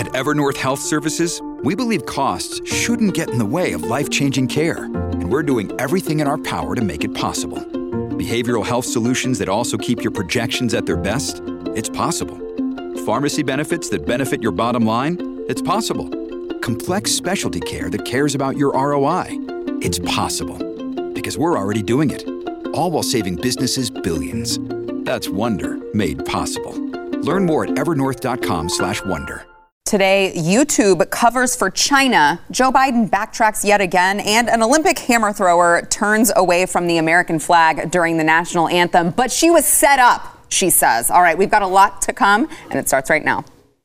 At Evernorth Health Services, we believe costs shouldn't get in the way of life-changing care, and we're doing everything in our power to make it possible. Behavioral health solutions that also keep your projections at their best? It's possible. Pharmacy benefits that benefit your bottom line? It's possible. Complex specialty care that cares about your ROI? It's possible. Because we're already doing it. All while saving businesses billions. That's Wonder made possible. Learn more at evernorth.com/wonder. Today, YouTube covers for China. Joe Biden backtracks yet again, and an Olympic hammer thrower turns away from the American flag during the national anthem. But she was set up, she says. All right, we've got a lot to come, and it starts right now.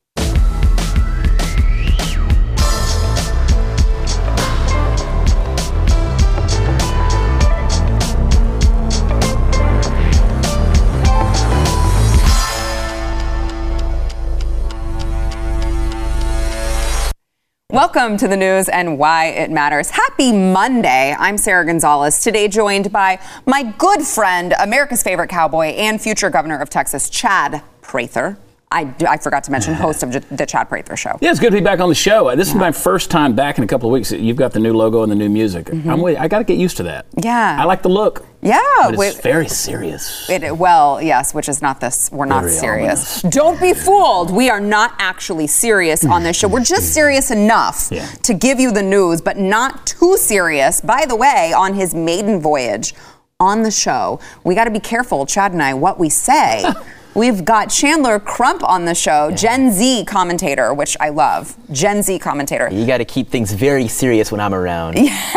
Welcome to the news and why it matters. Happy Monday. I'm Sarah Gonzalez. Today joined by my good friend, America's favorite cowboy and future governor of Texas, Chad Prather. I forgot to mention, host of the Chad Prather Show. Yeah, it's good to be back on the show. This is my first time back in a couple of weeks. You've got the new logo and the new music. I got to get used to that. Yeah. I like the look. Yeah. But it's very serious. Well, yes, which is not this. We're not Very serious. ominous. Don't be fooled. We are not actually serious on this show. We're just serious enough to give you the news, but not too serious. By the way, on his maiden voyage on the show, we got to be careful, Chad and I, what we say. We've got Chandler Crump on the show, Gen Z commentator, which I love. Gen Z commentator. You got to keep things very serious when I'm around.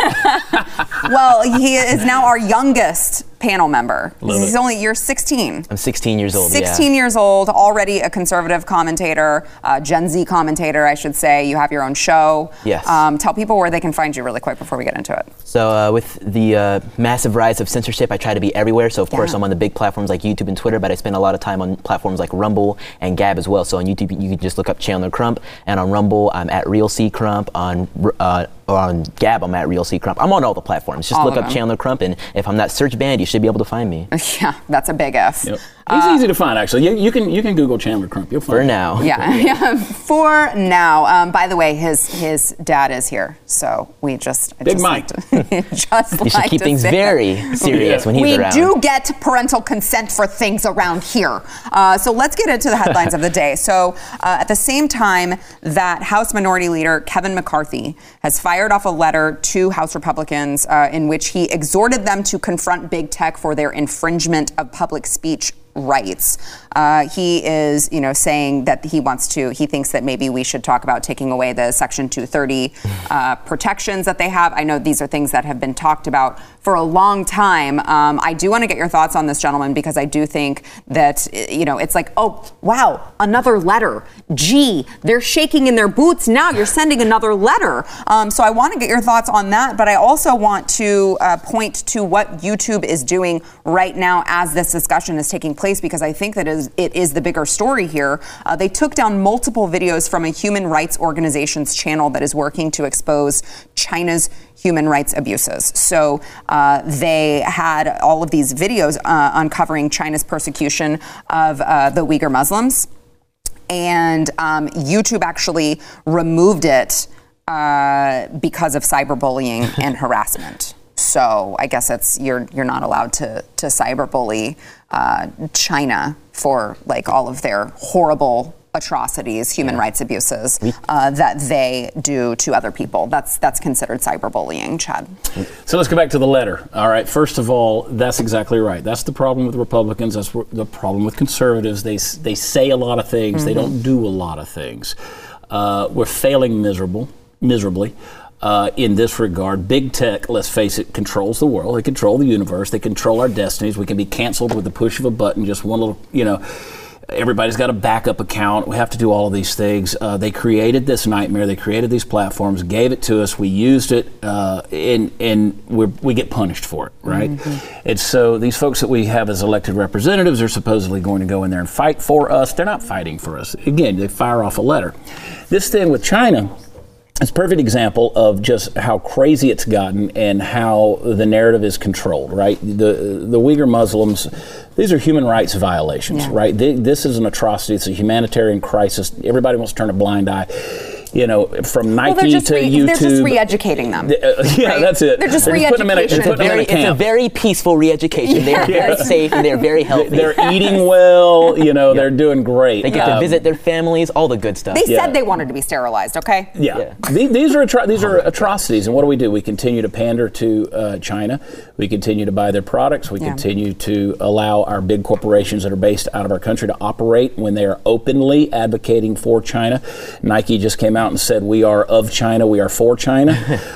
Well, he is now our youngest panel member. You're 16. I'm 16 years old. 16 years old, already a conservative commentator, Gen Z commentator, I should say. You have your own show. Yes. Tell people where they can find you really quick before we get into it. So with the massive rise of censorship, I try to be everywhere. So of course I'm on the big platforms like YouTube and Twitter, but I spend a lot of time on platforms like Rumble and Gab as well. So on YouTube, you can just look up Chandler Crump, and on Rumble, I'm at Real C Crump. On Gab, I'm at Real C Crump. I'm on all the platforms. Just look up Chandler Crump, and if I'm not search banned, you should be able to find me. Yeah, that's a big F. Yep. He's easy to find, actually. You can Google Chandler Crump. You'll find For him. now. Yeah, for now. By the way, his dad is here, so we just Big Mike. You should keep things very serious when he's around. We do get parental consent for things around here. So let's get into the headlines of the day. So at the same time that House Minority Leader Kevin McCarthy has fired off a letter to House Republicans in which he exhorted them to confront big tech for their infringement of public speech rights. He is, saying that he thinks that maybe we should talk about taking away the Section 230 protections that they have. I know these are things that have been talked about for a long time. I do want to get your thoughts on this, gentleman, because I do think that, it's like, oh, wow, another letter. Gee, they're shaking in their boots now. You're sending another letter. So I want to get your thoughts on that, but I also want to point to what YouTube is doing right now as this discussion is taking place, because I think that it is the bigger story here. They took down multiple videos from a human rights organization's channel that is working to expose China's human rights abuses. So they had all of these videos uncovering China's persecution of the Uyghur Muslims. And YouTube actually removed it because of cyberbullying and harassment. So I guess you're not allowed to cyberbully China for like all of their horrible atrocities, human rights abuses that they do to other people. That's considered cyberbullying, Chad. So let's go back to the letter. All right. First of all, that's exactly right. That's the problem with Republicans. That's the problem with conservatives. They say a lot of things. They don't do a lot of things. We're failing miserably. In this regard. Big tech, let's face it, controls the world. They control the universe. They control our destinies. We can be canceled with the push of a button, just one little, everybody's got a backup account. We have to do all of these things. They created this nightmare. They created these platforms, gave it to us. We used it, and we get punished for it, right? And so these folks that we have as elected representatives are supposedly going to go in there and fight for us. They're not fighting for us. Again, they fire off a letter. This thing with China, it's a perfect example of just how crazy it's gotten and how the narrative is controlled, right? The Uyghur Muslims, These are human rights violations, right? This is an atrocity. It's a humanitarian crisis. Everybody wants to turn a blind eye. You know, from Nike to YouTube. They're just re-educating them. Yeah, that's it. They're just re-education. It's a very peaceful re-education. They're very safe and they're very healthy. They're eating well. You know, they're doing great. They get to visit their families, all the good stuff. They said they wanted to be sterilized, okay? Yeah. These are atrocities. And what do? We continue to pander to China. We continue to buy their products. We continue to allow our big corporations that are based out of our country to operate when they are openly advocating for China. Nike just came out and said, we are of China, we are for China.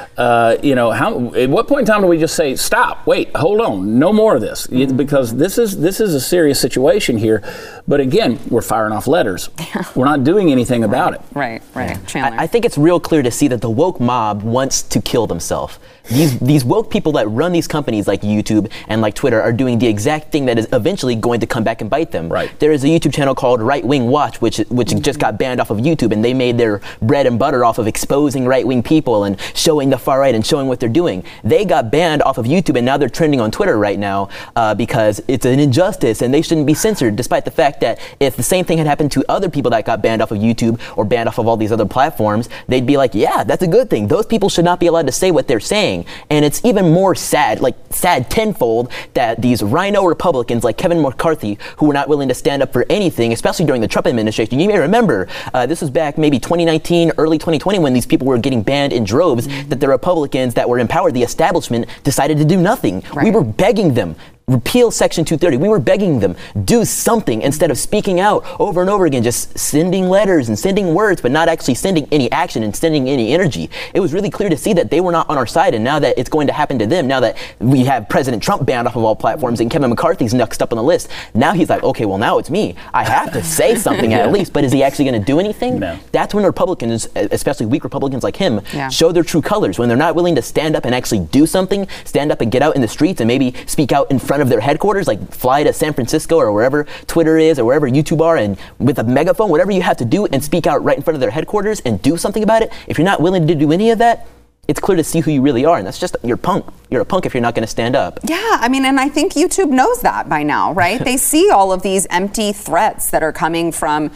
You know, at what point in time do we just say, stop, wait, hold on, no more of this? Because this is a serious situation here. But again, we're firing off letters. We're not doing anything about it. Right. Chandler. I think it's real clear to see that the woke mob wants to kill themselves. These woke people that run these companies like YouTube and like Twitter are doing the exact thing that is eventually going to come back and bite them. Right. There is a YouTube channel called Right Wing Watch, which just got banned off of YouTube, and they made their bread and butter off of exposing right-wing people and showing the far right and showing what they're doing. They got banned off of YouTube, and now they're trending on Twitter right now because it's an injustice and they shouldn't be censored, despite the fact that if the same thing had happened to other people that got banned off of YouTube or banned off of all these other platforms, they'd be like, yeah, that's a good thing. Those people should not be allowed to say what they're saying. And it's even more sad tenfold, that these rhino Republicans like Kevin McCarthy, who were not willing to stand up for anything, especially during the Trump administration. You may remember, this was back maybe 2019, early 2020, when these people were getting banned in droves, that the Republicans that were in power, the establishment, decided to do nothing. Right. We were begging them, repeal Section 230. We were begging them, do something, instead of speaking out over and over again, just sending letters and sending words, but not actually sending any action and sending any energy. It was really clear to see that they were not on our side, and now that it's going to happen to them, now that we have President Trump banned off of all platforms and Kevin McCarthy's next up on the list, now he's like, okay, well, now it's me. I have to say something at least, but is he actually going to do anything? No. That's when Republicans, especially weak Republicans like him, show their true colors, when they're not willing to stand up and actually do something, stand up and get out in the streets and maybe speak out in front of their headquarters, like fly to San Francisco or wherever Twitter is or wherever YouTube are, and with a megaphone, whatever you have to do, and speak out right in front of their headquarters and do something about it. If you're not willing to do any of that, it's clear to see who you really are, and that's just, you're a punk. You're a punk if you're not going to stand up. Yeah, I mean, and I think YouTube knows that by now, right? They see all of these empty threats that are coming from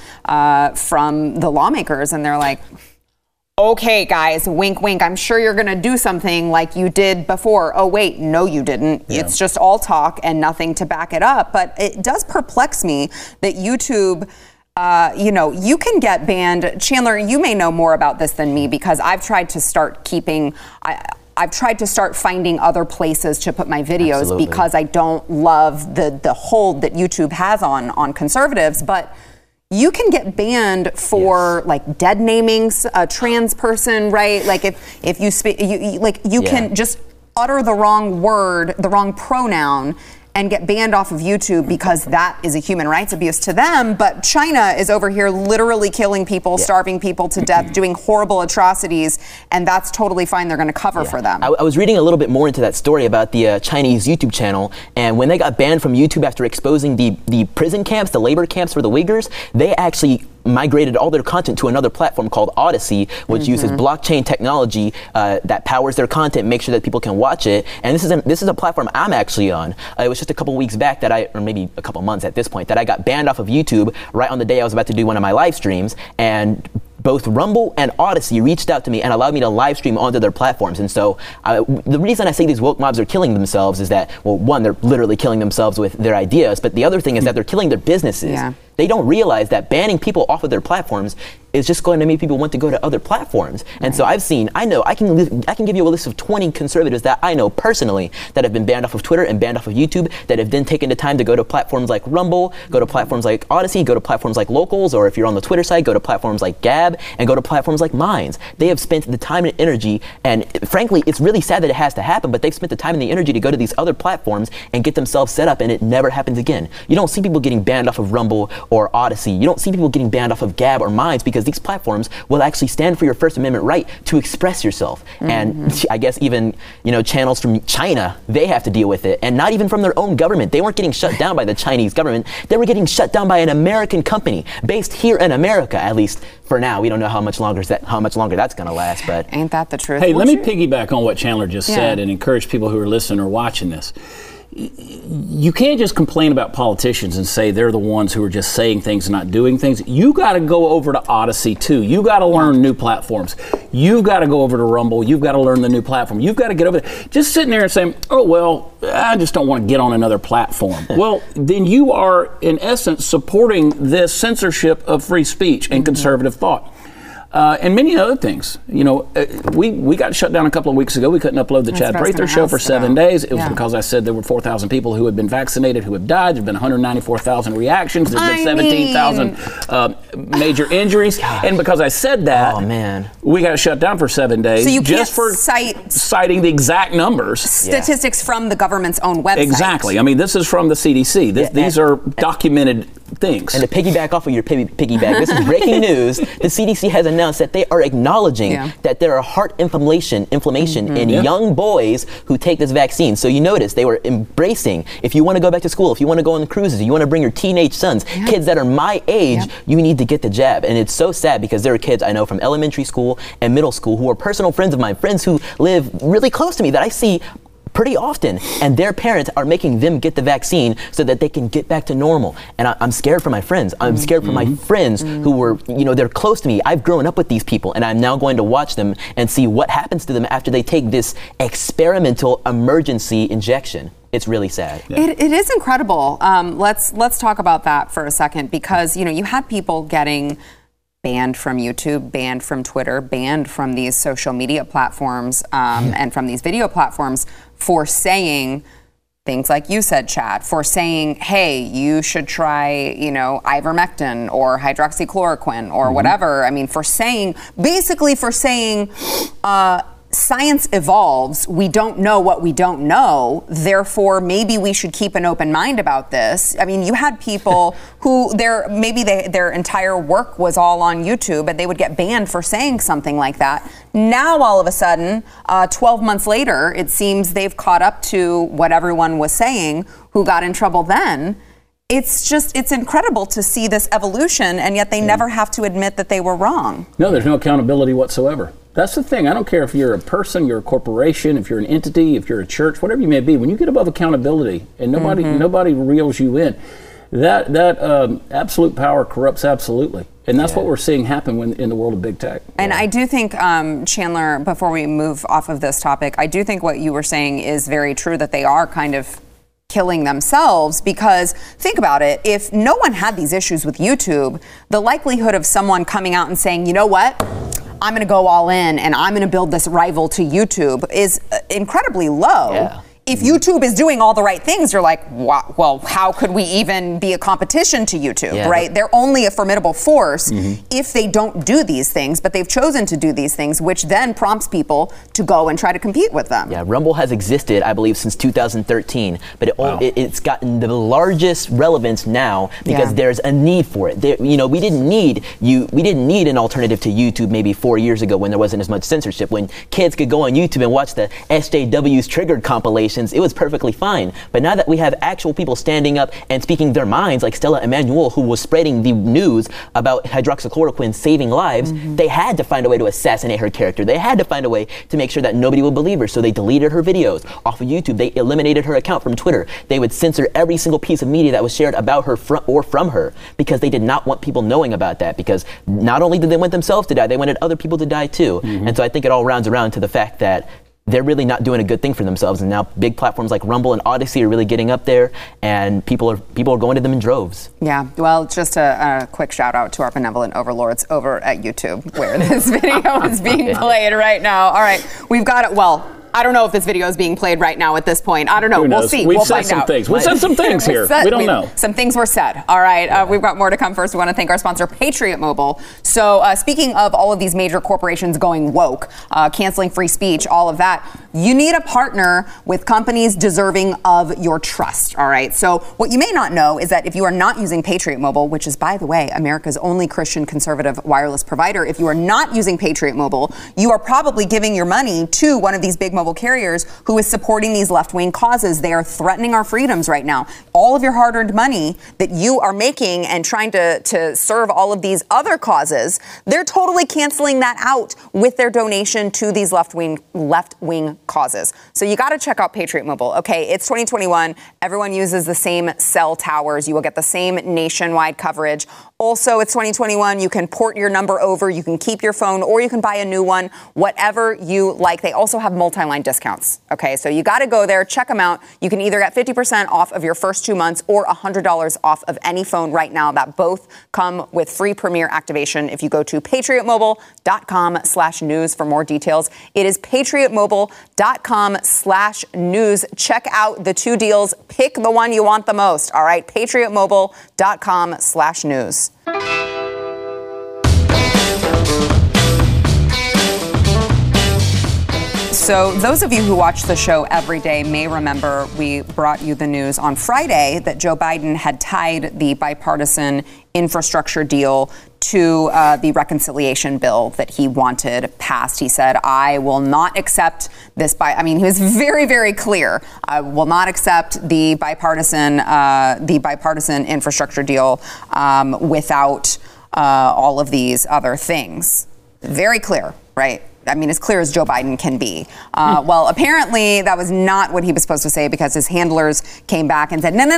the lawmakers, and they're like, okay, guys, wink, wink. I'm sure you're going to do something like you did before. Oh, wait, no, you didn't. Yeah. It's just all talk and nothing to back it up. But it does perplex me that YouTube, you can get banned. Chandler, you may know more about this than me, because I've tried to start I've tried to start finding other places to put my videos. Absolutely. Because I don't love the hold that YouTube has on conservatives. But you can get banned for like dead naming a trans person, right? Like if you speak, you can just utter the wrong word, the wrong pronoun, and get banned off of YouTube, because that is a human rights abuse to them. But China is over here literally killing people, starving people to death, doing horrible atrocities, and that's totally fine. They're going to cover for them. I was reading a little bit more into that story about the Chinese YouTube channel, and when they got banned from YouTube after exposing the prison camps, the labor camps for the Uyghurs, they actually migrated all their content to another platform called Odyssey, which uses blockchain technology that powers their content, make sure that people can watch it. And this is a platform I'm actually on. It was just a couple weeks back or maybe a couple months at this point, that I got banned off of YouTube right on the day I was about to do one of my live streams, and both Rumble and Odyssey reached out to me and allowed me to live stream onto their platforms. And so the reason I say these woke mobs are killing themselves is that, well, one, they're literally killing themselves with their ideas, but the other thing is that they're killing their businesses. Yeah. They don't realize that banning people off of their platforms is just going to make people want to go to other platforms. And so I can give you a list of 20 conservatives that I know personally that have been banned off of Twitter and banned off of YouTube, that have then taken the time to go to platforms like Rumble, go to platforms like Odyssey, go to platforms like Locals, or if you're on the Twitter side, go to platforms like Gab, and go to platforms like Minds. They have spent the time and energy, and frankly, it's really sad that it has to happen, but they've spent the time and the energy to go to these other platforms and get themselves set up, and it never happens again. You don't see people getting banned off of Rumble or Odyssey. You don't see people getting banned off of Gab or Minds, because these platforms will actually stand for your First Amendment right to express yourself. And I guess even, channels from China, they have to deal with it, and not even from their own government. They weren't getting shut down by the Chinese government. They were getting shut down by an American company based here in America, at least for now. We don't know how much longer that's going to last, but ain't that the truth? Hey, let me piggyback on what Chandler just said and encourage people who are listening or watching this. you can't just complain about politicians and say they're the ones who are just saying things and not doing things. You got to go over to Odyssey too. You got to learn new platforms. You've got to go over to Rumble. You've got to learn the new platform. You've got to get over there. Just sitting there and saying, oh, well, I just don't want to get on another platform. Well, then you are, in essence, supporting this censorship of free speech and conservative thought. And many other things. You know, we got shut down a couple of weeks ago. We couldn't upload the Chad Prather show for 7 days. It was because I said there were 4,000 people who had been vaccinated who have died. There have been 194,000 reactions. There's been 17,000 major injuries. Gosh. And because I said that, we got shut down for 7 days. So you just can't for citing the exact numbers. Statistics from the government's own website. Exactly. I mean, this is from the CDC. These are documented things. And to piggyback off of your piggyback, this is breaking news. The CDC has announced that they are acknowledging that there are heart inflammation in young boys who take this vaccine. So you notice they were embracing, if you want to go back to school, if you want to go on cruises, you want to bring your teenage sons, kids that are my age, you need to get the jab. And it's so sad because there are kids I know from elementary school and middle school who are personal friends of mine, friends who live really close to me that I see pretty often, and their parents are making them get the vaccine so that they can get back to normal. And I'm scared for my friends. I'm scared for my friends who were, you know, they're close to me. I've grown up with these people, and I'm now going to watch them and see what happens to them after they take this experimental emergency injection. It's really sad. It is incredible. Let's talk about that for a second, because, you know, you had people getting banned from YouTube, banned from Twitter, banned from these social media platforms and from these video platforms for saying things like you said, Chad, for saying, hey, you should try, you know, ivermectin or hydroxychloroquine or whatever. I mean, basically for saying, science evolves. We don't know what we don't know. Therefore, maybe we should keep an open mind about this. I mean, you had people who their entire work was all on YouTube, and they would get banned for saying something like that. Now, all of a sudden, 12 months later, it seems they've caught up to what everyone was saying who got in trouble then. It's incredible to see this evolution, and yet they never have to admit that they were wrong. No, there's no accountability whatsoever. That's the thing. I don't care if you're a person, you're a corporation, if you're an entity, if you're a church, whatever you may be. When you get above accountability and nobody reels you in, that absolute power corrupts absolutely. And that's what we're seeing happen in the world of big tech. And I do think, Chandler, before we move off of this topic, I do think what you were saying is very true, that they are kind of killing themselves, because think about it, if no one had these issues with YouTube, the likelihood of someone coming out and saying, you know what, I'm going to go all in and I'm going to build this rival to YouTube is incredibly low. Yeah. If YouTube is doing all the right things, you're like, well, how could we even be a competition to YouTube, right? They're only a formidable force if they don't do these things, but they've chosen to do these things, which then prompts people to go and try to compete with them. Yeah, Rumble has existed, I believe, since 2013, but it's gotten the largest relevance now because there's a need for it. We didn't need an alternative to YouTube maybe 4 years ago when there wasn't as much censorship, when kids could go on YouTube and watch the SJW's Triggered compilation. It was perfectly fine. But now that we have actual people standing up and speaking their minds, like Stella Emanuel, who was spreading the news about hydroxychloroquine saving lives, they had to find a way to assassinate her character. They had to find a way to make sure that nobody would believe her. So they deleted her videos off of YouTube. They eliminated her account from Twitter. They would censor every single piece of media that was shared about her from her, because they did not want people knowing about that, because not only did they want themselves to die, they wanted other people to die too. And so I think it all rounds around to the fact that they're really not doing a good thing for themselves, and now big platforms like Rumble and Odyssey are really getting up there, and people are going to them in droves. Yeah, well, just a quick shout out to our benevolent overlords over at YouTube, where this video is being played right now. All right, we've got it. Well, I don't know if this video is being played right now at this point. I don't know. We'll see. We'll find out. We've said some things here. We don't know. Some things were said. All right. We've got more to come. First, we want to thank our sponsor, Patriot Mobile. So speaking of all of these major corporations going woke, canceling free speech, all of that, you need a partner with companies deserving of your trust. All right. So what you may not know is that if you are not using Patriot Mobile, which is, by the way, America's only Christian conservative wireless provider, if you are not using Patriot Mobile, you are probably giving your money to one of these big mobile carriers who is supporting these left-wing causes. They are threatening our freedoms right now. All of your hard-earned money that you are making and trying to serve all of these other causes, they're totally canceling that out with their donation to these left-wing causes. So you got to check out Patriot Mobile. Okay, it's 2021. Everyone uses the same cell towers. You will get the same nationwide coverage. Also, it's 2021. You can port your number over. You can keep your phone, or you can buy a new one, whatever you like. They also have multi-line discounts. Okay, so you got to go there, check them out. You can either get 50% off of your first 2 months or $100 off of any phone right now. That both come with free Premier activation if you go to patriotmobile.com/news for more details. It is patriotmobile.com/news. Check out the 2 deals. Pick the one you want the most. All right, patriotmobile.com/news. So those of you who watch the show every day may remember we brought you the news on Friday that Joe Biden had tied the bipartisan infrastructure deal to the reconciliation bill that he wanted passed. He said, I will not accept this he was very, very clear. I will not accept the bipartisan infrastructure deal without all of these other things. Very clear, right? I mean, as clear as Joe Biden can be. Well, apparently that was not what he was supposed to say, because his handlers came back and said, no,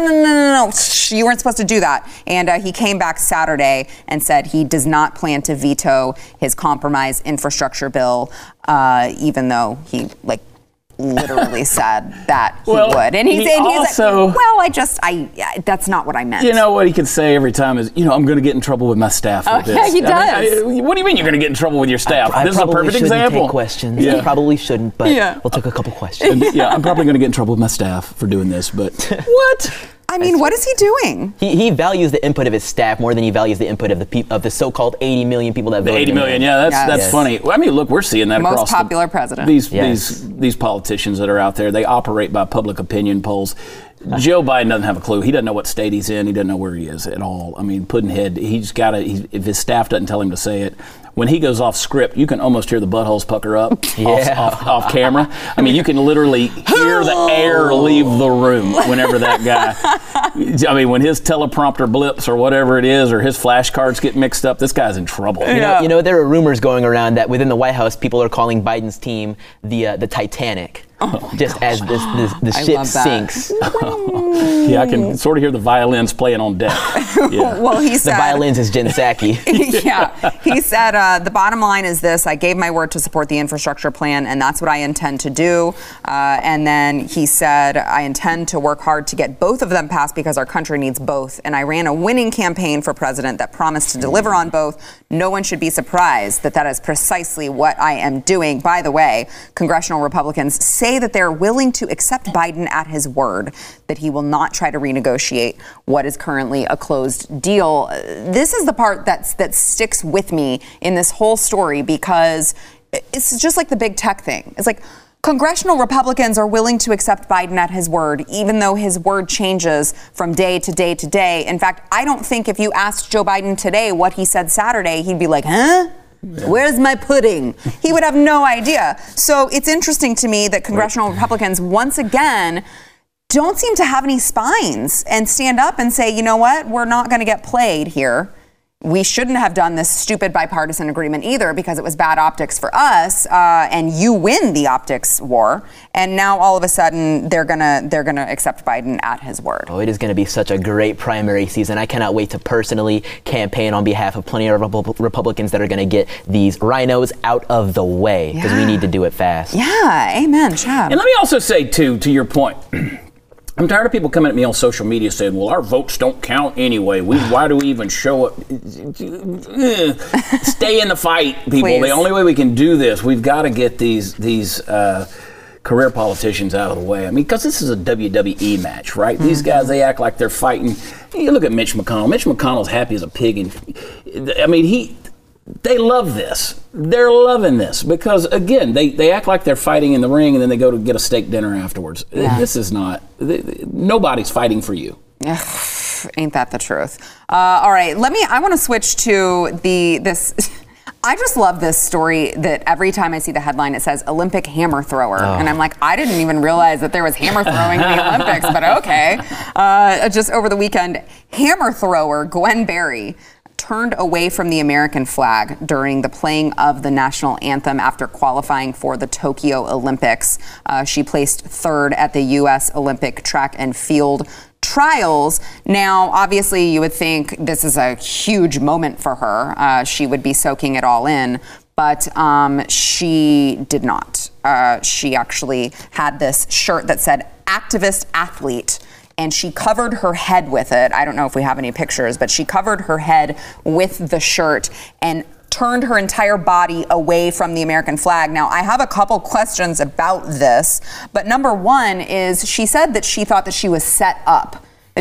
you weren't supposed to do that. And he came back Saturday and said he does not plan to veto his compromise infrastructure bill, even though he literally said that he would. And he's also, that's not what I meant. You know what he could say every time is, I'm going to get in trouble with my staff with this. Yeah, he does. What do you mean you're going to get in trouble with your staff? This is a perfect example. Take questions. Yeah. I probably shouldn't, but we'll take a couple questions. I'm probably going to get in trouble with my staff for doing this, but what? I mean, what is he doing? He values the input of his staff more than he values the input of the so-called 80 million people that voted. 80 million, that's funny. Well, I mean, look, we're seeing that across most popular president. These politicians that are out there, they operate by public opinion polls. Joe Biden doesn't have a clue. He doesn't know what state he's in. He doesn't know where he is at all. I mean, Pudd'nhead, he's got to, if his staff doesn't tell him to say it, when he goes off script, you can almost hear the buttholes pucker up off camera. I mean, you can literally hear the air leave the room whenever that guy, when his teleprompter blips or whatever it is, or his flashcards get mixed up, this guy's in trouble. You know, there are rumors going around that within the White House, people are calling Biden's team the Titanic. As the ship sinks. Yeah, I can sort of hear the violins playing on deck. Yeah. Well, he said... The violins is Jen Psaki. He said, the bottom line is this: I gave my word to support the infrastructure plan, and that's what I intend to do. And then he said, I intend to work hard to get both of them passed because our country needs both. And I ran a winning campaign for president that promised to deliver on both. No one should be surprised that is precisely what I am doing. By the way, congressional Republicans say that they're willing to accept Biden at his word, that he will not try to renegotiate what is currently a closed deal. This is the part that sticks with me in this whole story, because it's just like the big tech thing. It's like congressional Republicans are willing to accept Biden at his word, even though his word changes from day to day to day. In fact, I don't think if you asked Joe Biden today what he said Saturday, he'd be like, huh? Yeah. Where's my pudding? He would have no idea. So it's interesting to me that congressional Republicans, once again, don't seem to have any spines and stand up and say, you know what, we're not going to get played here. We shouldn't have done this stupid bipartisan agreement either, because it was bad optics for us, and you win the optics war. And now all of a sudden they're gonna accept Biden at his word. Oh, it is going to be such a great primary season. I cannot wait to personally campaign on behalf of plenty of Republicans that are going to get these rhinos out of the way, because we need to do it fast. Yeah, amen, Chad. And let me also say, too, to your point, I'm tired of people coming at me on social media saying, well, our votes don't count anyway. Why do we even show up? Stay in the fight, people. Please. The only way we can do this, we've got to get these career politicians out of the way. I mean, because this is a WWE match, right? Mm-hmm. These guys, they act like they're fighting. You look at Mitch McConnell. Mitch McConnell's happy as a pig. And I mean, they love this. They're loving this because, again, they act like they're fighting in the ring, and then they go to get a steak dinner afterwards. Yeah. This is not. Nobody's fighting for you. Ain't that the truth? All right, I want to switch to this. I just love this story that every time I see the headline, it says Olympic hammer thrower. Oh. And I'm like, I didn't even realize that there was hammer throwing in the Olympics, but okay. Just over the weekend, hammer thrower Gwen Berry turned away from the American flag during the playing of the national anthem after qualifying for the Tokyo Olympics. She placed third at the U.S. Olympic track and field trials. Now, obviously, you would think this is a huge moment for her. She would be soaking it all in, but she did not. She actually had this shirt that said activist athlete, and she covered her head with it. I don't know if we have any pictures, but she covered her head with the shirt and turned her entire body away from the American flag. Now, I have a couple questions about this, but number one is she said that she thought that she was set up,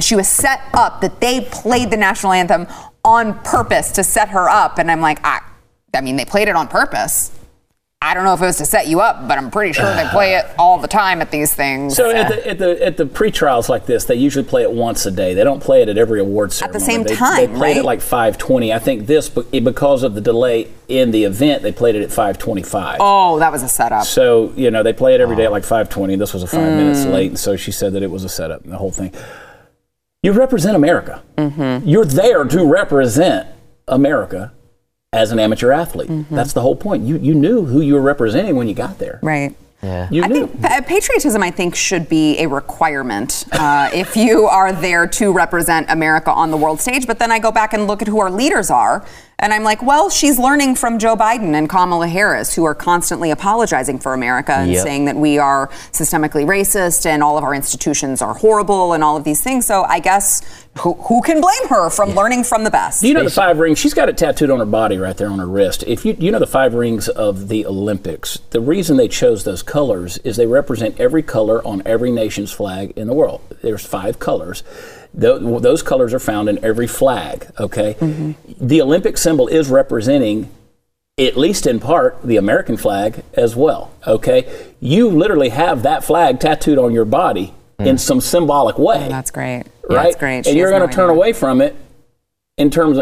that they played the national anthem on purpose to set her up. And I'm like, I mean, they played it on purpose. I don't know if it was to set you up, but I'm pretty sure they play it all the time at these things. So at the pre-trials like this, they usually play it once a day. They don't play it at every award ceremony. At the same time, they played it like 5:20. I think this, because of the delay in the event, they played it at 5:25. Oh, that was a setup. So, they play it every day at like 5:20. This was a 5 minutes late, and so she said that it was a setup, the whole thing. You represent America. Mm-hmm. You're there to represent America as an amateur athlete. Mm-hmm. That's the whole point. You knew who you were representing when you got there. Right. Yeah. I think patriotism, I think, should be a requirement if you are there to represent America on the world stage. But then I go back and look at who our leaders are, and I'm like, well, she's learning from Joe Biden and Kamala Harris, who are constantly apologizing for America and saying that we are systemically racist and all of our institutions are horrible and all of these things. So I guess who can blame her from learning from the best? Do you know the 5 rings? She's got it tattooed on her body right there on her wrist. If you know the 5 rings of the Olympics, the reason they chose those colors is they represent every color on every nation's flag in the world. There's 5 colors. Those colors are found in every flag, okay? Mm-hmm. The Olympic symbol is representing, at least in part, the American flag as well, okay? You literally have that flag tattooed on your body in some symbolic way. Oh, that's great. Right? That's great. And you're going to turn away from it in terms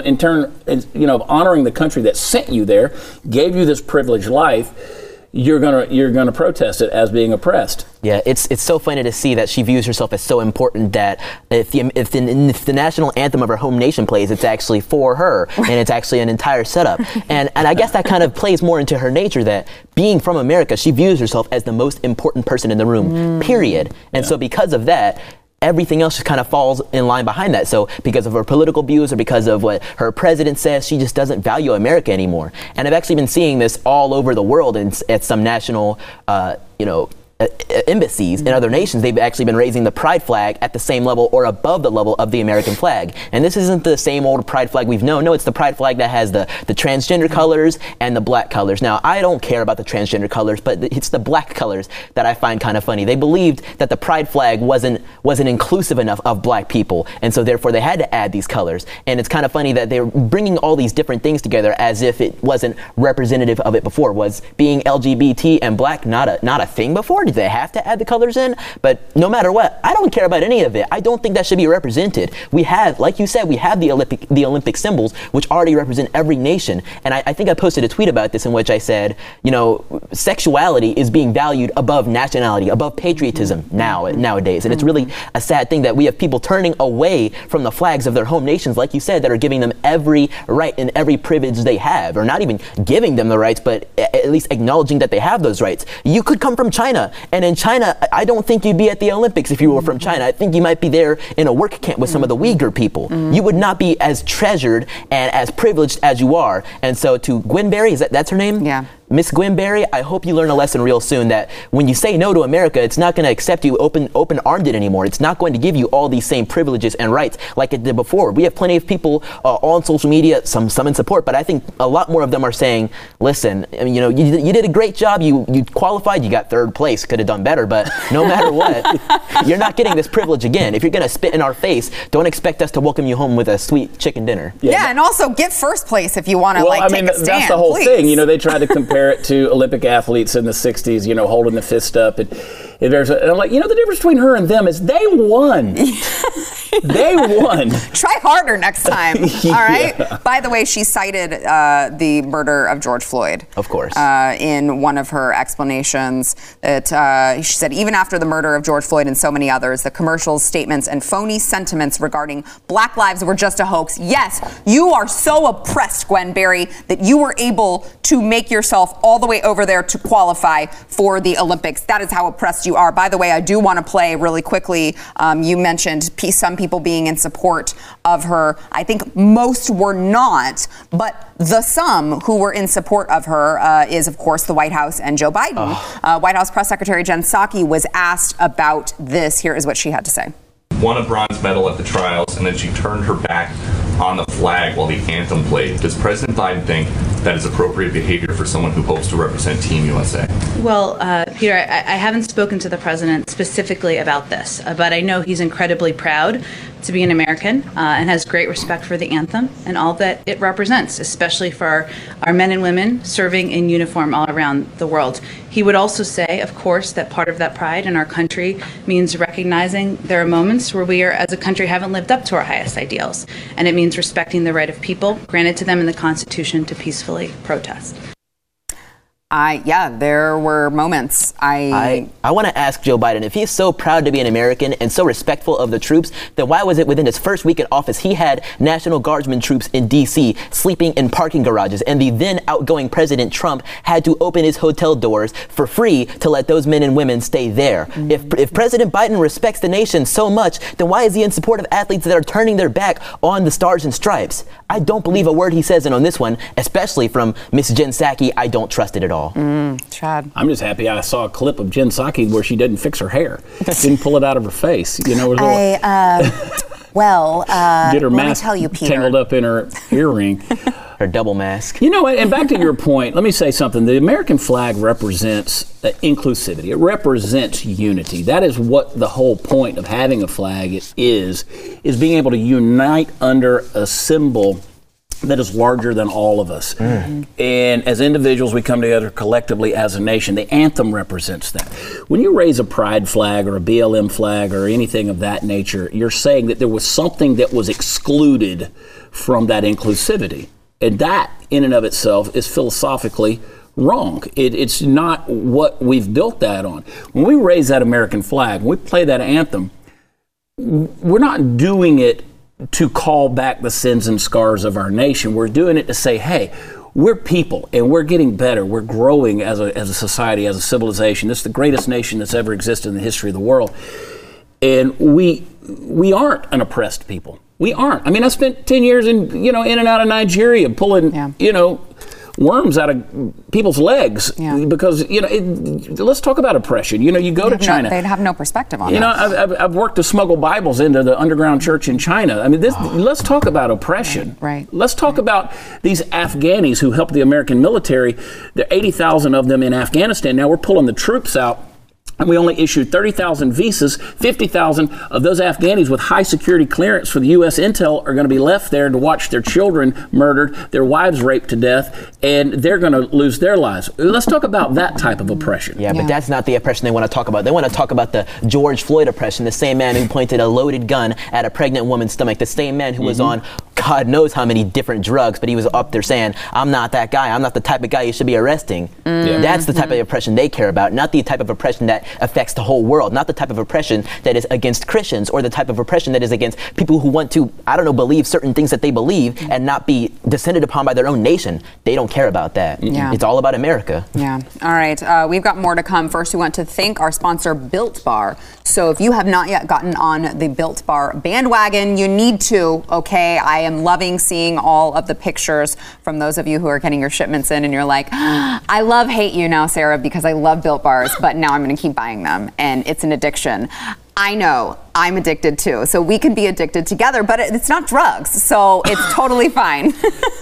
of honoring the country that sent you there, gave you this privileged life. You're gonna protest it as being oppressed. Yeah, it's so funny to see that she views herself as so important that if the national anthem of her home nation plays, it's actually for her, and it's actually an entire setup. And I guess that kind of plays more into her nature, that being from America, she views herself as the most important person in the room, period. And so because of that, everything else just kind of falls in line behind that. So because of her political views or because of what her president says, she just doesn't value America anymore. And I've actually been seeing this all over the world at some national, embassies in other nations. They've actually been raising the pride flag at the same level or above the level of the American flag. And this isn't the same old pride flag we've known. No, it's the pride flag that has the transgender colors and the black colors. Now, I don't care about the transgender colors, but it's the black colors that I find kind of funny. They believed that the pride flag wasn't inclusive enough of black people, and so therefore they had to add these colors. And it's kind of funny that they're bringing all these different things together as if it wasn't representative of it before. Was being LGBT and black not a thing before? Did they have to add the colors in? But no matter what, I don't care about any of it. I don't think that should be represented. We have, like you said, we have the Olympic symbols, which already represent every nation. And I think I posted a tweet about this in which I said, sexuality is being valued above nationality, above patriotism nowadays. And it's really a sad thing that we have people turning away from the flags of their home nations, like you said, that are giving them every right and every privilege they have, or not even giving them the rights, but at least acknowledging that they have those rights. You could come from China, and in China, I don't think you'd be at the Olympics if you were from China. I think you might be there in a work camp with some of the Uyghur people. You would not be as treasured and as privileged as you are. And so to Gwen Berry, that's her name? Yeah. Miss Gwen Berry, I hope you learn a lesson real soon that when you say no to America, it's not going to accept you open-armed anymore. It's not going to give you all these same privileges and rights like it did before. We have plenty of people on social media, some in support, but I think a lot more of them are saying, listen, you did a great job. You qualified. You got 3rd place. Could have done better, but no matter what, you're not getting this privilege again. If you're going to spit in our face, don't expect us to welcome you home with a sweet chicken dinner. Yeah, and also get 1st place if you want to take a stand. That's the whole please. thing. They tried to compare it to Olympic athletes in the 60s, holding the fist up. And I'm like, the difference between her and them is they won. They won. Try harder next time. All right. By the way, she cited the murder of George Floyd. Of course. In one of her explanations, that she said, even after the murder of George Floyd and so many others, the commercials, statements, and phony sentiments regarding Black lives were just a hoax. Yes, you are so oppressed, Gwen Berry, that you were able to make yourself all the way over there to qualify for the Olympics. That is how oppressed you are. By the way, I do want to play really quickly. You mentioned some people being in support of her. I think most were not, but the some who were in support of her is, of course, the White House and Joe Biden. White House Press Secretary Jen Psaki was asked about this. Here is what she had to say. Won a bronze medal at the trials, and then she turned her back on the flag while the anthem played. Does President Biden think that is appropriate behavior for someone who hopes to represent Team USA? Well, Peter, I haven't spoken to the president specifically about this, but I know he's incredibly proud to be an American and has great respect for the anthem and all that it represents, especially for our men and women serving in uniform all around the world. He would also say, of course, that part of that pride in our country means recognizing there are moments where we are, as a country, haven't lived up to our highest ideals. And it means respecting the right of people granted to them in the Constitution to peacefully protest. There were moments. I want to ask Joe Biden, if he's so proud to be an American and so respectful of the troops, then why was it within his first week in office he had National Guardsmen troops in D.C. sleeping in parking garages, and the then outgoing President Trump had to open his hotel doors for free to let those men and women stay there? If President Biden respects the nation so much, then why is he in support of athletes that are turning their back on the Stars and Stripes? I don't believe a word he says, and on this one, especially from Miss Jen Psaki, I don't trust it at all. Chad. I'm just happy I saw a clip of Jen Psaki where she didn't fix her hair. Didn't pull it out of her face. You know, get her mask tell you, Peter, tangled up in her earring. Her double mask. You know what? And back to your point, let me say something. The American flag represents inclusivity. It represents unity. That is what the whole point of having a flag is being able to unite under a symbol that is larger than all of us. And as individuals, we come together collectively as a nation. The anthem represents that. When you raise a pride flag or a BLM flag or anything of that nature, you're saying that there was something that was excluded from that inclusivity. And that, in and of itself, is philosophically wrong. It's not what we've built that on. When we raise that American flag, when we play that anthem, we're not doing it to call back the sins and scars of our nation. We're doing it to say, hey, we're people and we're getting better. We're growing as a society, as a civilization. This is the greatest nation that's ever existed in the history of the world. And we aren't an oppressed people. We aren't. I mean, I spent 10 years in and out of Nigeria pulling, worms out of people's legs because, let's talk about oppression. You go to China. They'd have no perspective on that. I've worked to smuggle Bibles into the underground church in China. I mean, let's talk about oppression. Right. Let's talk about these Afghanis who helped the American military. There are 80,000 of them in Afghanistan. Now we're pulling the troops out. And we only issued 30,000 visas. 50,000 of those Afghanis with high security clearance for the U.S. intel are going to be left there to watch their children murdered, their wives raped to death, and they're going to lose their lives. Let's talk about that type of oppression. Yeah, but that's not the oppression they want to talk about. They want to talk about the George Floyd oppression, the same man who pointed a loaded gun at a pregnant woman's stomach, the same man who was on God knows how many different drugs, but he was up there saying, I'm not that guy. I'm not the type of guy you should be arresting. That's the type of oppression they care about, not the type of oppression that affects the whole world, not the type of oppression that is against Christians or the type of oppression that is against people who want to, believe certain things that they believe and not be descended upon by their own nation. They don't care about that. It's all about America. All right. We've got more to come. First, we want to thank our sponsor, Built Bar. So if you have not yet gotten on the Built Bar bandwagon, you need to, okay? I am loving seeing all of the pictures from those of you who are getting your shipments in and you're like, I hate you now, Sarah, because I love Built Bars, but now I'm going to keep buying them. And it's an addiction. I know, I'm addicted too. So we can be addicted together, but it's not drugs. So it's totally fine.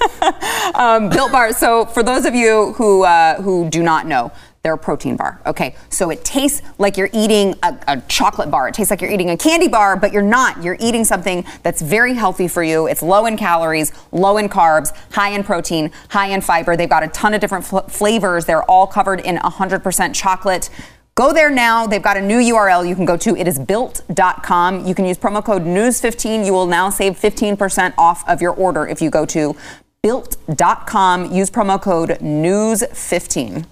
Built Bar. So for those of you who do not know, they're a protein bar. Okay, so it tastes like you're eating a chocolate bar. It tastes like you're eating a candy bar, but you're not. You're eating something that's very healthy for you. It's low in calories, low in carbs, high in protein, high in fiber. They've got a ton of different flavors. They're all covered in 100% chocolate. Go there now. They've got a new URL you can go to. It is built.com. You can use promo code NEWS15. You will now save 15% off of your order if you go to built.com. Use promo code NEWS15.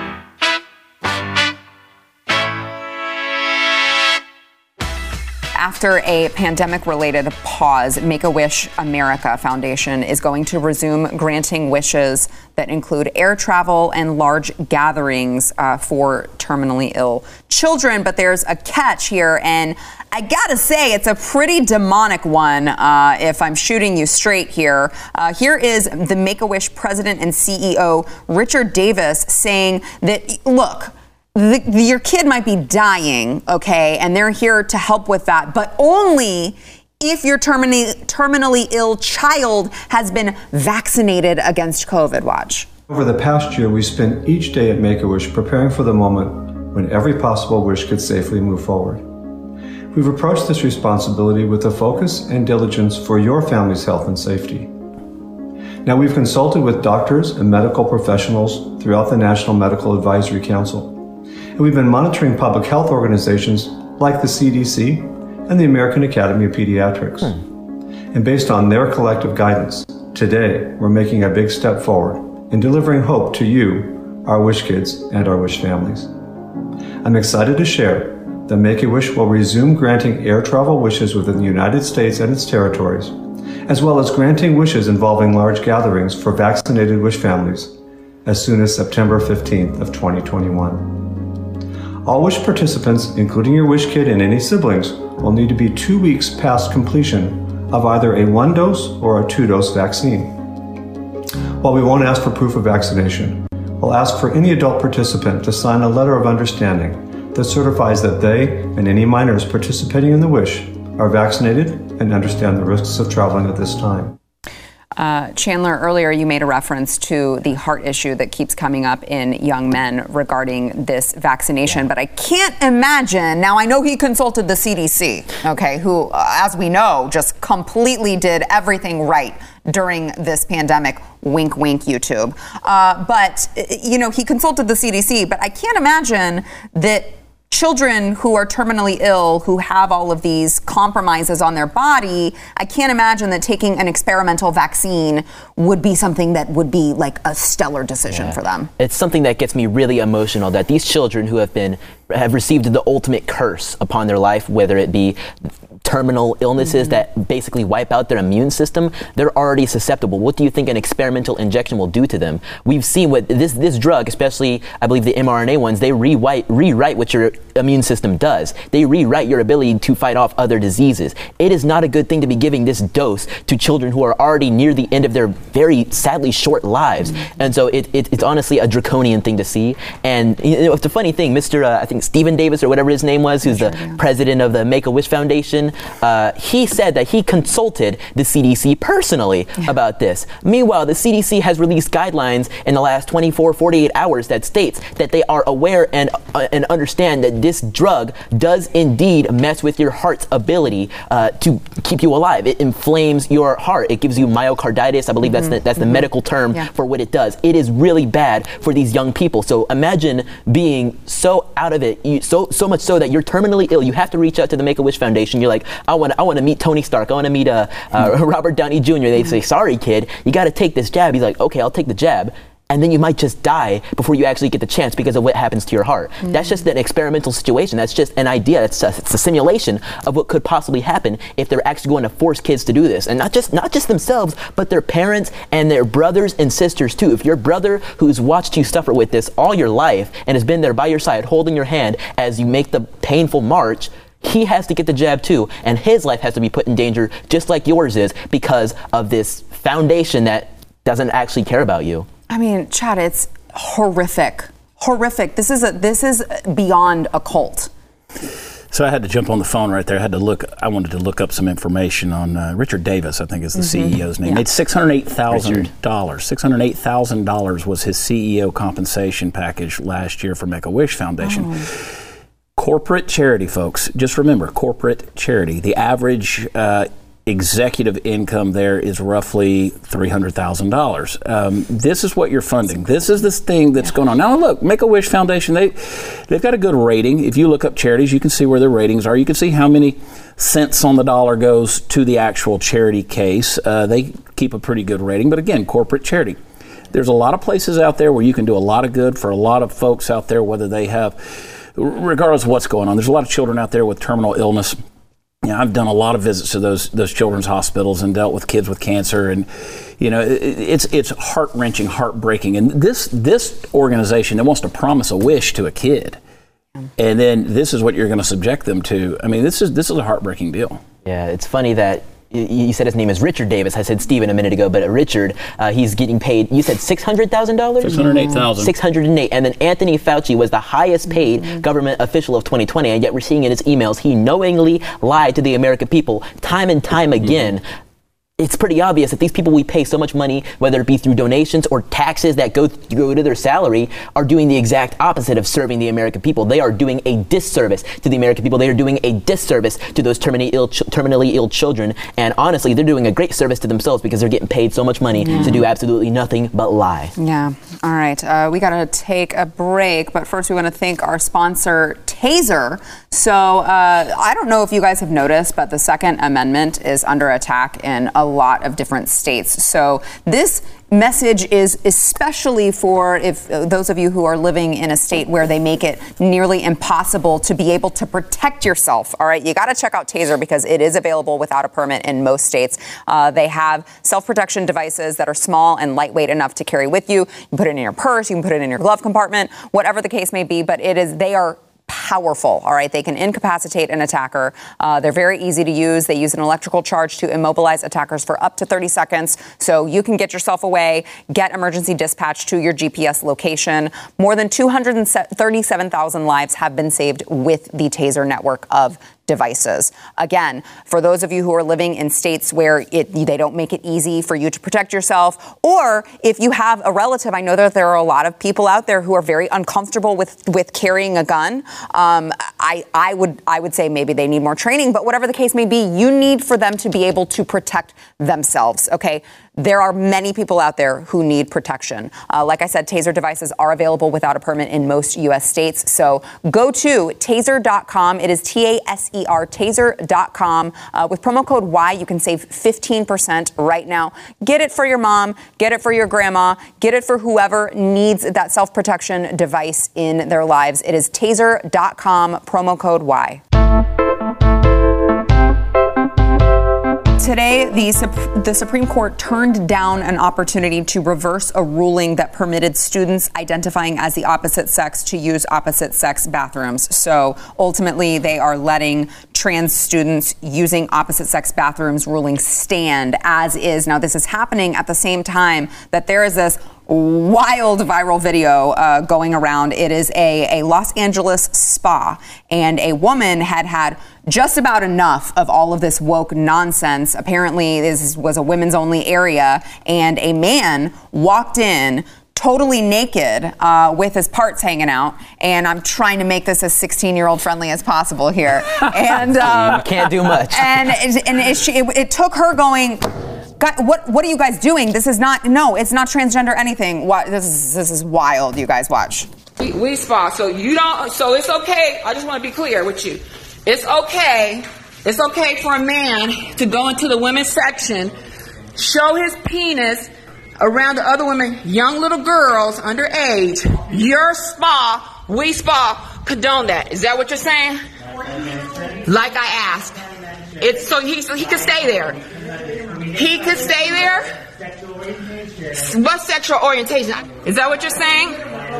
After a pandemic-related pause, Make-A-Wish America Foundation is going to resume granting wishes that include air travel and large gatherings for terminally ill children. But there's a catch here, and I gotta say, it's a pretty demonic one if I'm shooting you straight here. Here is the Make-A-Wish president and CEO, Richard Davis, saying that, look, your kid might be dying, okay, and they're here to help with that, but only if your terminally ill child has been vaccinated against COVID. Watch. Over the past year, we spent each day at Make-A-Wish preparing for the moment when every possible wish could safely move forward. We've approached this responsibility with a focus and diligence for your family's health and safety. Now, we've consulted with doctors and medical professionals throughout the National Medical Advisory Council. And we've been monitoring public health organizations like the CDC and the American Academy of Pediatrics. And based on their collective guidance, today we're making a big step forward in delivering hope to you, our Wish kids, and our Wish families. I'm excited to share that Make-A-Wish will resume granting air travel wishes within the United States and its territories, as well as granting wishes involving large gatherings for vaccinated Wish families as soon as September 15th of 2021. All Wish participants, including your Wish kid and any siblings, will need to be 2 weeks past completion of either a 1-dose or a 2-dose vaccine. While we won't ask for proof of vaccination, we'll ask for any adult participant to sign a letter of understanding that certifies that they and any minors participating in the Wish are vaccinated and understand the risks of traveling at this time. Chandler, earlier you made a reference to the heart issue that keeps coming up in young men regarding this vaccination, but I can't imagine, now I know he consulted the CDC, okay, who, as we know, just completely did everything right during this pandemic. Wink, wink, YouTube. But, you know, he consulted the CDC, but I can't imagine that children who are terminally ill, who have all of these compromises on their body, I can't imagine that taking an experimental vaccine would be something that would be like a stellar decision for them. It's something that gets me really emotional, that these children who have received the ultimate curse upon their life, whether it be terminal illnesses that basically wipe out their immune system, they're already susceptible. What do you think an experimental injection will do to them? We've seen what this drug, especially I believe the mRNA ones, they rewrite what your immune system does. They rewrite your ability to fight off other diseases. It is not a good thing to be giving this dose to children who are already near the end of their very sadly short lives. And so it's honestly a draconian thing to see. And you know, it's a funny thing, Mr. I think Stephen Davis or whatever his name was, who's the president of the Make-A-Wish Foundation, he said that he consulted the CDC personally about this. Meanwhile, the CDC has released guidelines in the last 24, 48 hours that states that they are aware and understand that this drug does indeed mess with your heart's ability to keep you alive. It inflames your heart. It gives you myocarditis. I believe that's the medical term for what it does. It is really bad for these young people. So imagine being so out of it, so much so that you're terminally ill. You have to reach out to the Make-A-Wish Foundation. You're like, I want to meet Tony Stark. I want to meet Robert Downey Jr. They say, sorry, kid, you got to take this jab. He's like, okay, I'll take the jab. And then you might just die before you actually get the chance because of what happens to your heart. That's just an experimental situation. That's just an idea. It's a simulation of what could possibly happen if they're actually going to force kids to do this. And not just themselves, but their parents and their brothers and sisters too. If your brother who's watched you suffer with this all your life and has been there by your side holding your hand as you make the painful march, he has to get the jab too, and his life has to be put in danger just like yours is because of this foundation that doesn't actually care about you. I mean, Chad, it's horrific. Horrific. This is beyond a cult. So I had to jump on the phone right there. I wanted to look up some information on Richard Davis, I think is the CEO's name. Made $608,000. $608,000 was his CEO compensation package last year for Make-A-Wish Foundation. Corporate charity, folks. Just remember, corporate charity. The average executive income there is roughly $300,000. This is what you're funding. This is this thing that's going on. Now, look, Make-A-Wish Foundation, they've got a good rating. If you look up charities, you can see where their ratings are. You can see how many cents on the dollar goes to the actual charity case. They keep a pretty good rating, but again, corporate charity. There's a lot of places out there where you can do a lot of good for a lot of folks out there, whether they have, regardless of what's going on. There's a lot of children out there with terminal illness. I've done a lot of visits to those children's hospitals and dealt with kids with cancer, and it's heart-wrenching, heartbreaking. And this organization that wants to promise a wish to a kid, and then this is what you're going to subject them to. I mean, this is a heartbreaking deal. Yeah, it's funny that you said his name is Richard Davis. I said Stephen a minute ago, but Richard, he's getting paid, you said $600,000? $608,000. $608,000. And then Anthony Fauci was the highest paid government official of 2020, and yet we're seeing in his emails, he knowingly lied to the American people time and time again. It's pretty obvious that these people we pay so much money, whether it be through donations or taxes that go to their salary, are doing the exact opposite of serving the American people. They are doing a disservice to the American people. They are doing a disservice to those terminally ill children. And honestly, they're doing a great service to themselves because they're getting paid so much money to do absolutely nothing but lie. Yeah. All right. We got to take a break, but first we want to thank our sponsor, Taser. So I don't know if you guys have noticed, but the Second Amendment is under attack in a lot of different states. So this message is especially for if those of you who are living in a state where they make it nearly impossible to be able to protect yourself. All right, you got to check out Taser because it is available without a permit in most states. They have self-protection devices that are small and lightweight enough to carry with you. You can put it in your purse, you can put it in your glove compartment, whatever the case may be, but they are powerful. All right. They can incapacitate an attacker. They're very easy to use. They use an electrical charge to immobilize attackers for up to 30 seconds. So you can get yourself away, get emergency dispatch to your GPS location. More than 237,000 lives have been saved with the Taser network of devices. Again, for those of you who are living in states where they don't make it easy for you to protect yourself, or if you have a relative, I know that there are a lot of people out there who are very uncomfortable with carrying a gun. I would say maybe they need more training, but whatever the case may be, you need for them to be able to protect themselves. Okay. There are many people out there who need protection. Like I said, Taser devices are available without a permit in most U.S. states. So go to taser.com. It is T-A-S-E-R, taser.com. With promo code Y, you can save 15% right now. Get it for your mom. Get it for your grandma. Get it for whoever needs that self-protection device in their lives. It is taser.com, promo code Y. Today, the Supreme Court turned down an opportunity to reverse a ruling that permitted students identifying as the opposite sex to use opposite sex bathrooms. So ultimately, they are letting trans students using opposite sex bathrooms ruling stand as is. Now, this is happening at the same time that there is this wild viral video going around. It is a Los Angeles spa, and a woman had just about enough of all of this woke nonsense. Apparently, this was a women's only area, and a man walked in totally naked with his parts hanging out, and I'm trying to make this as 16-year-old friendly as possible here. And can't do much. And it took her going, God, what are you guys doing? This is not, no, it's not transgender anything. This is wild. You guys watch. We spa, so it's okay. I just want to be clear with you. It's okay for a man to go into the women's section, show his penis around the other women, young little girls underage. Your spa, we spa, condone that. Is that what you're saying? Like I asked. It's so he could stay there. He could stay there? What sexual orientation? Is that what you're saying?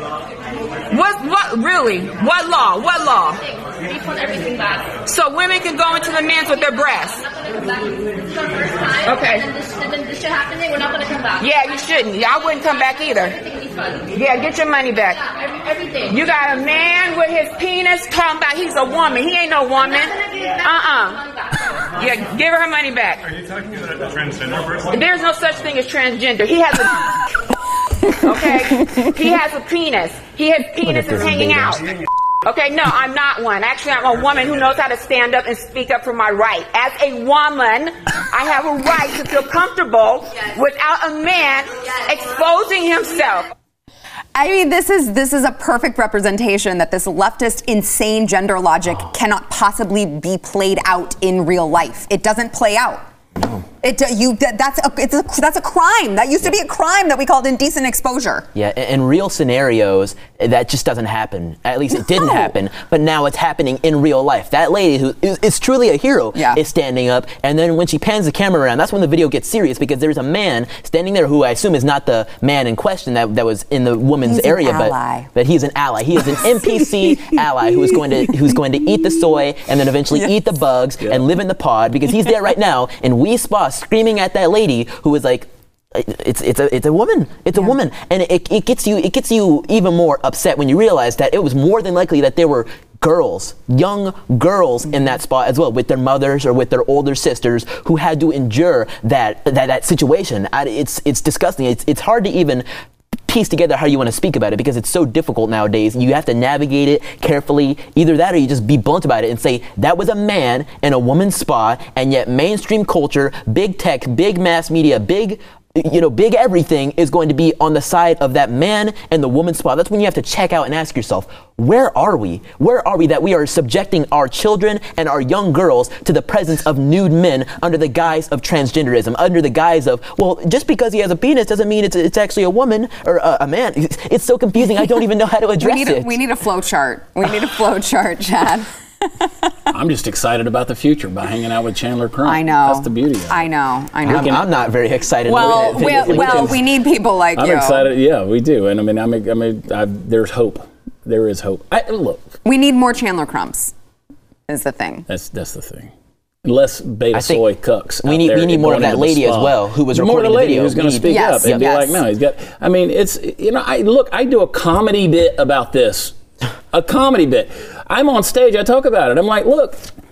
What really? What law? What law? Everything back. So women can go into the men's with their breasts. Okay. And then this should happen. We're not going to come back. Yeah, you shouldn't. Yeah, I wouldn't come back either. Yeah, get your money back. Yeah, everything. You got a man with his penis talking about he's a woman. He ain't no woman. Yeah, give her money back. Are you talking about a transgender person? There's no such thing as transgender. He has a okay. He has a penis. His penis is hanging out. Okay, no, I'm not one. Actually, I'm a woman who knows how to stand up and speak up for my right. As a woman, I have a right to feel comfortable without a man exposing himself. I mean, this is a perfect representation that this leftist insane gender logic cannot possibly be played out in real life. It doesn't play out. No. That's a crime. That used to be a crime that we called indecent exposure. Yeah, in real scenarios, that just doesn't happen. At least it didn't happen, but now it's happening in real life. That lady who is truly a hero is standing up, and then when she pans the camera around, that's when the video gets serious, because there's a man standing there who I assume is not the man in question that was in the woman's area, but he's an ally. He is an NPC ally who's going to eat the soy and then eventually eat the bugs and live in the pod, because he's there right now in Wee Spa screaming at that lady who is like, it's a woman. It's a woman, and it gets you even more upset when you realize that it was more than likely that there were girls, young girls in that spot as well, with their mothers or with their older sisters who had to endure that situation. It's disgusting. It's hard to even piece together how you want to speak about it, because it's so difficult nowadays. You have to navigate it carefully. Either that, or you just be blunt about it and say that was a man in a woman's spa, and yet mainstream culture, big tech, big mass media, big everything is going to be on the side of that man and the woman's spa. That's when you have to check out and ask yourself, where are we? Where are we that we are subjecting our children and our young girls to the presence of nude men under the guise of transgenderism, under the guise of, well, just because he has a penis doesn't mean it's actually a woman or a man. It's so confusing. I don't even know how to address it. We need a flow chart. We need a flow chart, Chad. I'm just excited about the future by hanging out with Chandler Crump. I know. That's the beauty of it. I know. I'm not very excited. Well, we need people like you. I'm excited. Yeah, we do. And I mean, there's hope. There is hope. Look. We need more Chandler Crumps, is the thing. That's the thing. Less beta soy cucks. We need more of that lady as well, who was recording the video. Who's going to speak up and be like, no, he's got. I mean, it's I do a comedy bit about this. A comedy bit. I'm on stage, I talk about it. I'm like, look,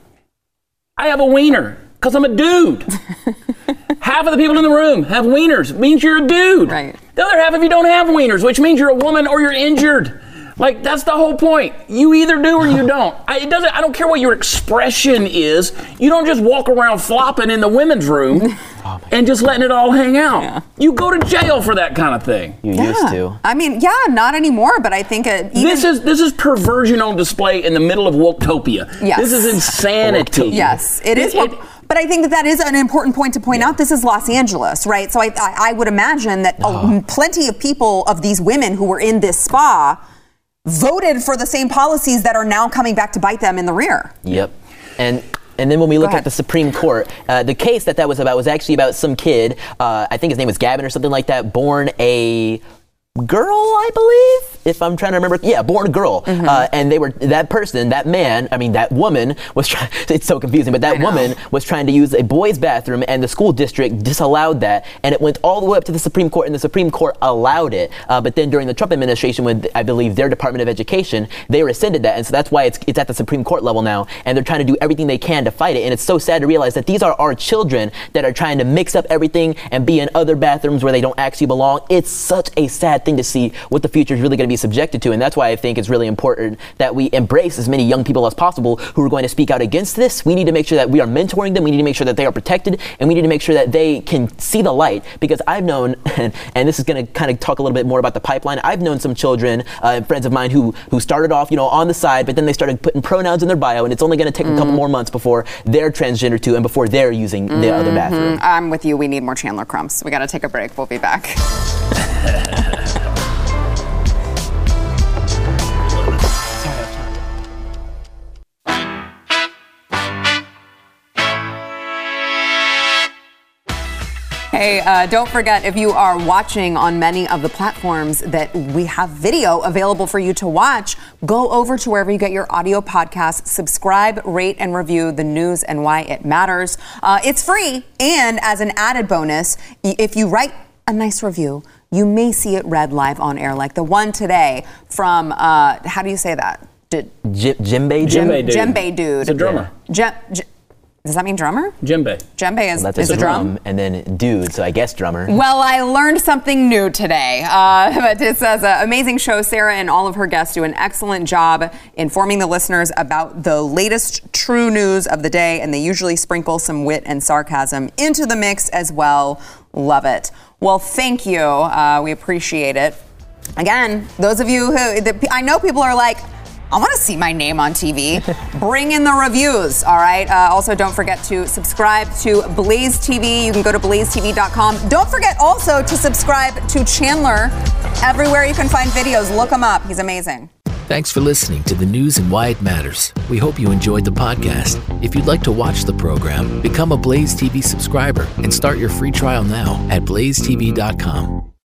I have a wiener because I'm a dude. Half of the people in the room have wieners. Means you're a dude. Right. The other half of you don't have wieners, which means you're a woman or you're injured. Like, that's the whole point. You either do or you don't. I don't care what your expression is. You don't just walk around flopping in the women's room and just letting it all hang out. Yeah. You go to jail for that kind of thing. You used to. I mean, not anymore, but I think this is perversion on display in the middle of Woketopia. Yes. This is insanity. Yes, it is. But I think that is an important point to point out. This is Los Angeles, right? So I would imagine that plenty of people, of these women who were in this spa, voted for the same policies that are now coming back to bite them in the rear. Yep. And then when we look at the Supreme Court, the case that was about was actually about some kid, I think his name was Gavin or something like that, born a girl, I believe, if I'm trying to remember. Yeah, born a girl. And that woman was trying, it's so confusing, but that woman was trying to use a boys' bathroom, and the school district disallowed that, and it went all the way up to the Supreme Court, and the Supreme Court allowed it. But then during the Trump administration, with, I believe, their Department of Education, they rescinded that, and so that's why it's at the Supreme Court level now, and they're trying to do everything they can to fight it. And it's so sad to realize that these are our children that are trying to mix up everything and be in other bathrooms where they don't actually belong. It's such a sad thing to see what the future is really going to be subjected to, and that's why I think it's really important that we embrace as many young people as possible who are going to speak out against this. We need to make sure that we are mentoring them. We need to make sure that they are protected, and we need to make sure that they can see the light, because I've known, and this is going to kind of talk a little bit more about the pipeline, I've known some children and friends of mine who started off, on the side, but then they started putting pronouns in their bio, and it's only going to take a couple more months before they're transgender too, and before they're using the other bathroom. I'm with you. We need more Chandler Crumps. We got to take a break. We'll be back. Hey, don't forget, if you are watching on many of the platforms that we have video available for you to watch, go over to wherever you get your audio podcasts, subscribe, rate, and review The News and Why It Matters. It's free, and as an added bonus, if you write a nice review, you may see it read live on air, like the one today from, how do you say that? Djembe Dude. Djembe Dude. It's a drummer. Does that mean drummer? Djembe. Djembe is, That's is a drum. And then dude, so I guess drummer. Well, I learned something new today. But it says an amazing show. Sarah and all of her guests do an excellent job informing the listeners about the latest true news of the day, and they usually sprinkle some wit and sarcasm into the mix as well. Love it. Well, thank you. We appreciate it. Again, those of you I know people are like, I want to see my name on TV. Bring in the reviews, all right? Also, don't forget to subscribe to Blaze TV. You can go to blazetv.com. Don't forget also to subscribe to Chandler everywhere you can find videos. Look him up. He's amazing. Thanks for listening to the news and why it matters. We hope you enjoyed the podcast. If you'd like to watch the program, become a Blaze TV subscriber and start your free trial now at blazetv.com.